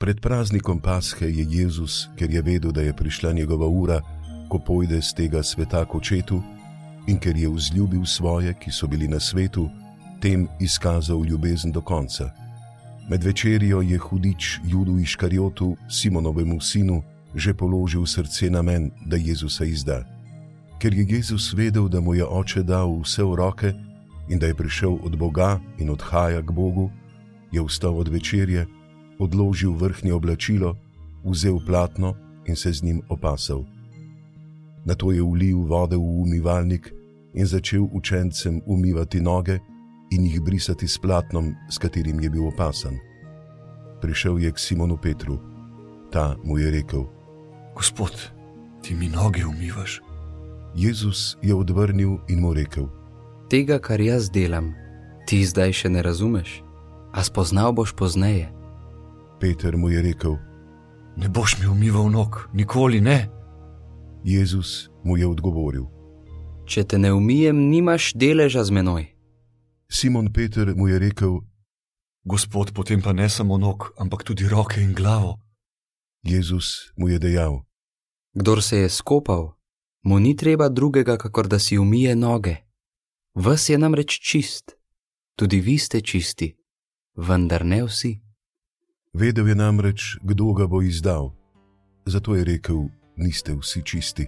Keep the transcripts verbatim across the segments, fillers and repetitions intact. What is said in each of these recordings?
Pred praznikom Pashe je Jezus, ker je vedel, da je prišla njegova ura, ko pojde z tega sveta k očetu, in ker je vzljubil svoje, ki so bili na svetu, tem izkazal ljubezen do konca. Med večerjo je hudič Judu Iškarjotu, Simonovemu sinu, že položil srce na men, da Jezusa izda. Ker je Jezus vedel, da mu je oče dal vse v roke in da je prišel od Boga in odhaja k Bogu, je vstal od večerje, odložil vrhnje oblačilo, vzel platno in se z njim opasal. Nato je ulil vode v umivalnik in začel učencem umivati noge in jih brisati s platnom, s katerim je bil opasan. Prišel je k Simonu Petru. Ta mu je rekel: Gospod, ti mi noge umivaš? Jezus je odvrnil in mu rekel: Tega, kar jaz delam, ti zdaj še ne razumeš, a spoznal boš pozneje. Peter mu je rekel: Ne boš mi umival nog, nikoli ne. Jezus mu je odgovoril: Če te ne umijem, nimaš deleža z menoj. Simon Peter mu je rekel: Gospod, potem pa ne samo nog, ampak tudi roke in glavo. Jezus mu je dejal: Kdor se je skopal, mu ni treba drugega, kakor da si umije noge. Ves je namreč čist, tudi vi ste čisti, vendar ne vsi. Vedel je namreč, kdo ga bo izdal, zato je rekel: Niste vsi čisti.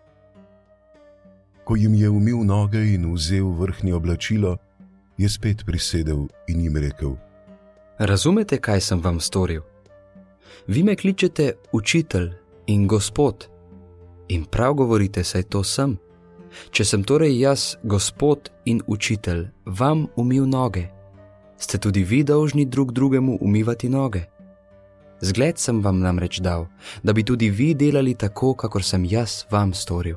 Ko jim je umil noge in vzel vrhnje oblačilo, je spet prisedel in jim rekel: Razumete, kaj sem vam storil? Vi me kličete učitelj in gospod in prav govorite, saj to sem. Če sem torej jaz, gospod in učitelj, vam umil noge, ste tudi vi dolžni drug drugemu umivati noge. Zgled sem vam namreč dal, da bi tudi vi delali tako, kakor sem jaz vam storil.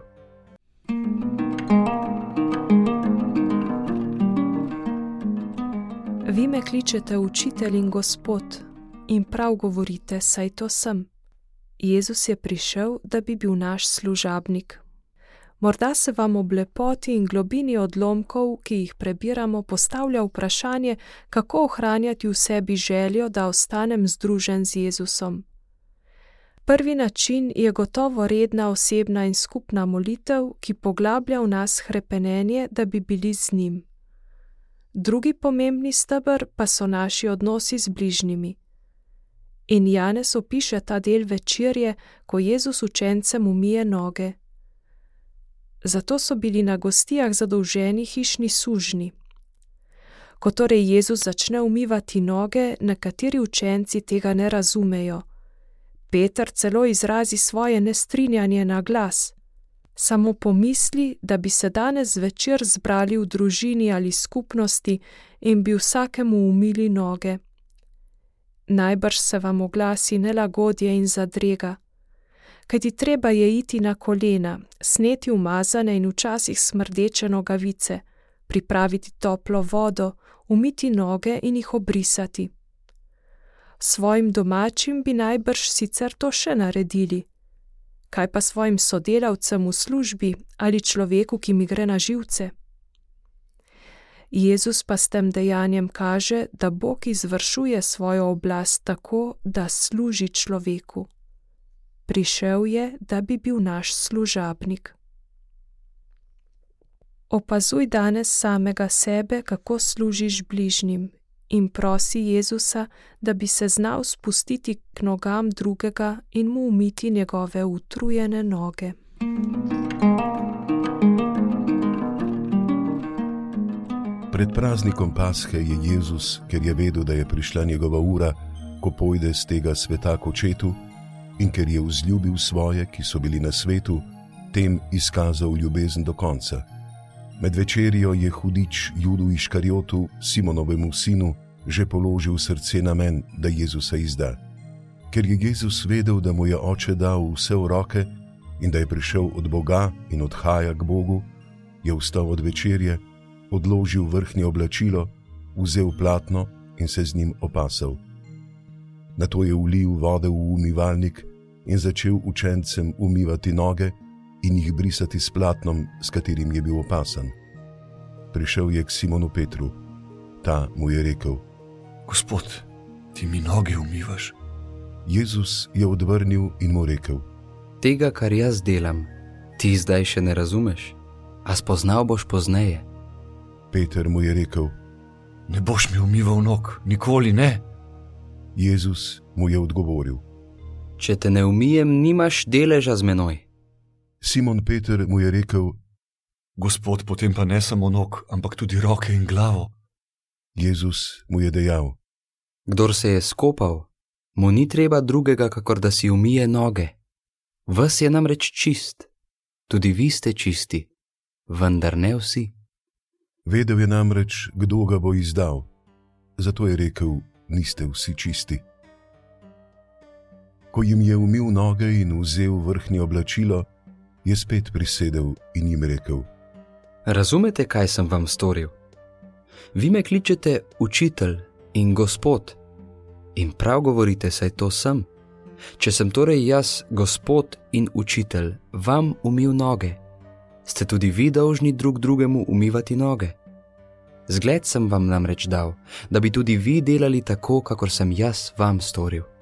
Vi me kličete učitelj in gospod in prav govorite, saj to sem. Jezus je prišel, da bi bil naš služabnik. Morda se vam ob lepoti in globini odlomkov, ki jih prebiramo, postavlja vprašanje, kako ohranjati v sebi željo, da ostanem združen z Jezusom. Prvi način je gotovo redna osebna in skupna molitev, ki poglablja v nas hrepenenje, da bi bili z njim. Drugi pomembni steber pa so naši odnosi z bližnjimi. In Janez opiše ta del večerje, ko Jezus učencem umije noge. Zato so bili na gostijah zadolženi hišni sužnji. Ko torej Jezus začne umivati noge, nekateri učenci tega ne razumejo. Peter celo izrazi svoje nestrinjanje na glas. Samo pomisli, da bi se danes zvečer zbrali v družini ali skupnosti in bi vsakemu umili noge. Najbrž se vam oglasi nelagodje in zadrega. Kajti treba je iti na kolena, sneti umazane in včasih smrdeče nogavice, pripraviti toplo vodo, umiti noge in jih obrisati. Svojim domačim bi najbrž sicer to še naredili. Kaj pa svojim sodelavcem v službi ali človeku, ki mi gre na živce? Jezus pa s tem dejanjem kaže, da Bog izvršuje svojo oblast tako, da služi človeku. Prišel je, da bi bil naš služabnik. Opazuj danes samega sebe, kako služiš bližnjim, in prosi Jezusa, da bi se znal spustiti k nogam drugega in mu umiti njegove utrujene noge. Pred praznikom Pashe je Jezus, ker je vedel, da je prišla njegova ura, ko pojde z tega sveta k očetu, in ker je vzljubil svoje, ki so bili na svetu, tem izkazal ljubezen do konca. Med večerjo je hudič Judu Iškarjotu, Simonovemu sinu, že položil srce na men, da Jezusa izda. Ker je Jezus vedel, da mu je oče dal vse v roke in da je prišel od Boga in odhaja k Bogu, je vstal od večerje, odložil vrhnje oblačilo, vzel platno in se z njim opasal. Nato je ulil vode v umivalnik in začel učencem umivati noge in jih brisati s platnom, s katerim je bil opasan. Prišel je k Simonu Petru. Ta mu je rekel: Gospod, ti mi noge umivaš? Jezus je odvrnil in mu rekel: Tega, kar jaz delam, ti zdaj še ne razumeš, a spoznal boš pozneje. Peter mu je rekel: Ne boš mi umival nog, nikoli ne. Jezus mu je odgovoril: Če te ne umijem, nimaš deleža z menoj. Simon Peter mu je rekel: Gospod, potem pa ne samo nog, ampak tudi roke in glavo. Jezus mu je dejal: Kdor se je skopal, mu ni treba drugega, kakor da si umije noge. Ves je namreč čist, tudi vi ste čisti, vendar ne vsi. Vedel je namreč, kdo ga bo izdal, zato je rekel: niste vsi čisti. Ko jim je umil noge in vzel vrhnje oblačilo, je spet prisedel in jim rekel: Razumete, kaj sem vam storil? Vi me kličete učitelj in gospod in prav govorite, saj to sem. Če sem torej jaz, gospod in učitelj, vam umil noge, ste tudi vi dolžni drug drugemu umivati noge. Zgled sem vam namreč dal, da bi tudi vi delali tako, kakor sem jaz vam storil.